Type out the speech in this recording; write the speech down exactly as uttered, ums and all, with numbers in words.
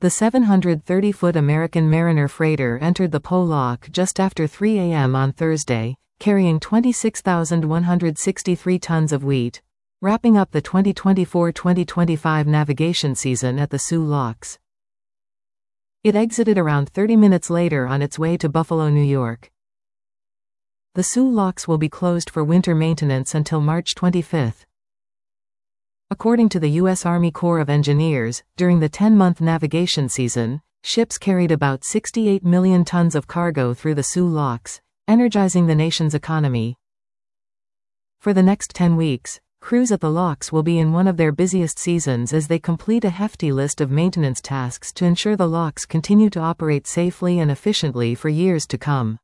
The seven hundred thirty foot American Mariner freighter entered the Po Lock just after three A M on Thursday, carrying twenty-six thousand one hundred sixty-three tons of wheat, wrapping up the twenty twenty-four twenty twenty-five navigation season at the Soo Locks. It exited around thirty minutes later on its way to Buffalo, New York. The Soo Locks will be closed for winter maintenance until March twenty-fifth. According to the U S Army Corps of Engineers, during the ten-month navigation season, ships carried about sixty-eight million tons of cargo through the Soo Locks, energizing the nation's economy. For the next ten weeks, crews at the locks will be in one of their busiest seasons as they complete a hefty list of maintenance tasks to ensure the locks continue to operate safely and efficiently for years to come.